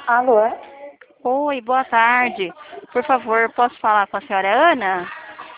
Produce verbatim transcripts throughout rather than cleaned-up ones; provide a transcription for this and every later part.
Alô? Oi, boa tarde. Por favor, posso falar com a senhora Ana?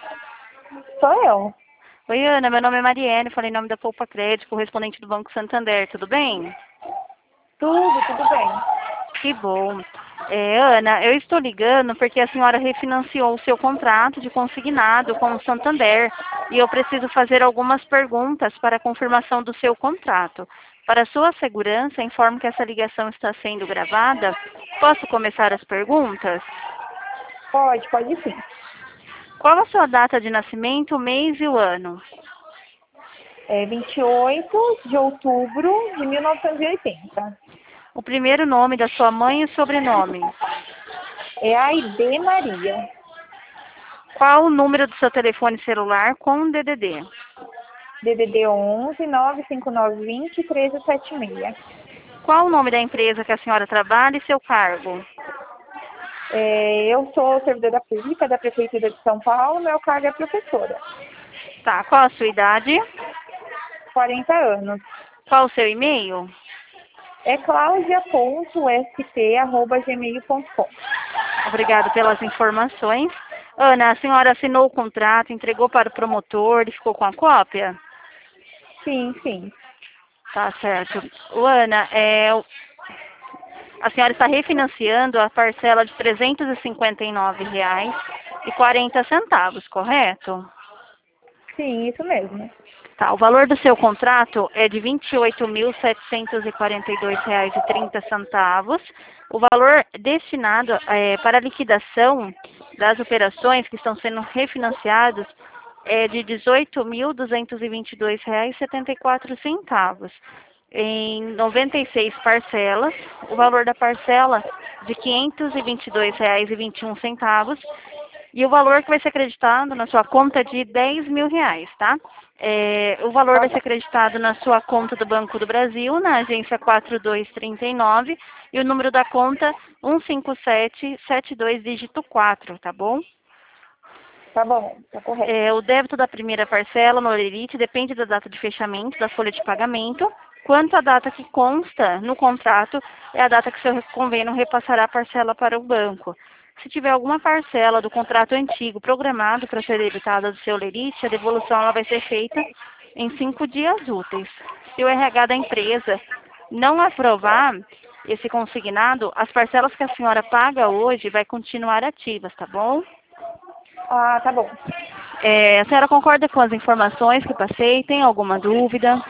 Sou eu. Oi, Ana, meu nome é Mariane, falei em nome da Poupa Crédito, correspondente do Banco Santander, tudo bem? Tudo, tudo bem. Que bom. É, Ana, eu estou ligando porque a senhora refinanciou o seu contrato de consignado com o Santander e eu preciso fazer algumas perguntas para a confirmação do seu contrato. Para sua segurança, informo que essa ligação está sendo gravada. Posso começar as perguntas? Pode, pode sim. Qual a sua data de nascimento, o mês e o ano? É vinte e oito de outubro de mil novecentos e oitenta. O primeiro nome da sua mãe e o sobrenome? É Aide Maria. Qual o número do seu telefone celular com D D D? D D D onze nove cinco nove dois zero um três sete seis. Qual o nome da empresa que a senhora trabalha e seu cargo? É, eu sou servidora pública da Prefeitura de São Paulo, meu cargo é professora. Tá, qual a sua idade? quarenta anos. Qual o seu e-mail? É claudia ponto s t arroba gmail ponto com. Obrigada pelas informações. Ana, a senhora assinou o contrato, entregou para o promotor e ficou com a cópia? Sim, sim. Tá certo. O Ana, é, o- a senhora está refinanciando a parcela de trezentos e cinquenta e nove reais e quarenta centavos, correto? Sim, isso mesmo. Tá, o valor do seu contrato é de vinte e oito mil setecentos e quarenta e dois reais e trinta centavos. O valor destinado é, para a liquidação das operações que estão sendo refinanciadas é de dezoito mil duzentos e vinte e dois reais e setenta e quatro centavos. Em noventa e seis parcelas, o valor da parcela de quinhentos e vinte e dois reais e vinte e um centavos e o valor que vai ser acreditado na sua conta é de dez mil reais, tá? É, o valor Tá vai ser bom. acreditado na sua conta do Banco do Brasil, na agência quatro dois três nove, e o número da conta um cinco sete sete dois dígito quatro, tá bom? Tá bom, tá correto. É, o débito da primeira parcela no Olerite depende da data de fechamento da folha de pagamento. Quanto à data que consta no contrato, é a data que o seu convênio repassará a parcela para o banco. Se tiver alguma parcela do contrato antigo programado para ser debitada do seu Olerite, a devolução ela vai ser feita em cinco dias úteis. Se o R H da empresa não aprovar esse consignado, as parcelas que a senhora paga hoje vai continuar ativas, tá bom? Ah, tá bom. É, a senhora concorda com as informações que passei? Tem alguma dúvida?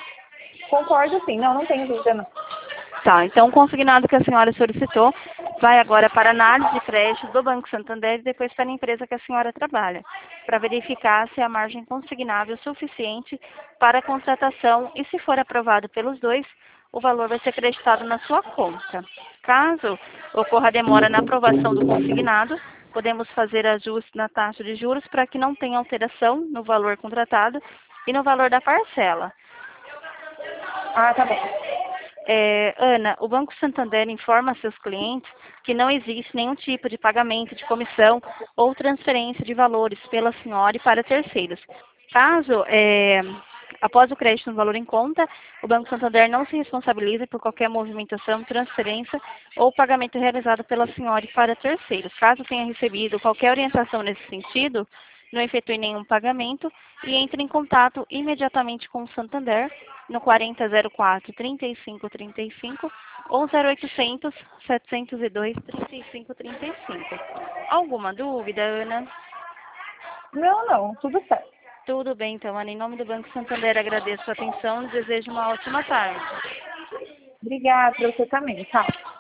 Concordo sim. Não, não tenho dúvida não. Tá, então o consignado que a senhora solicitou vai agora para análise de crédito do Banco Santander e depois para a empresa que a senhora trabalha, para verificar se a margem consignável é suficiente para a contratação e se for aprovado pelos dois, o valor vai ser acreditado na sua conta. Caso ocorra demora na aprovação do consignado, podemos fazer ajuste na taxa de juros para que não tenha alteração no valor contratado e no valor da parcela. Ah, tá bom. É, Ana, o Banco Santander informa a seus clientes que não existe nenhum tipo de pagamento de comissão ou transferência de valores pela senhora e para terceiros. Caso, é, após o crédito no valor em conta, o Banco Santander não se responsabiliza por qualquer movimentação, transferência ou pagamento realizado pela senhora e para terceiros. Caso tenha recebido qualquer orientação nesse sentido, não efetue nenhum pagamento e entre em contato imediatamente com o Santander no quarenta zero quatro, trinta e cinco trinta e cinco ou zero oitocentos, setecentos e dois, trinta e cinco trinta e cinco. Alguma dúvida, Ana? Não, não. Tudo certo. Tudo bem, então, Ana. Em nome do Banco Santander, agradeço a atenção e desejo uma ótima tarde. Obrigada pra você também, tá?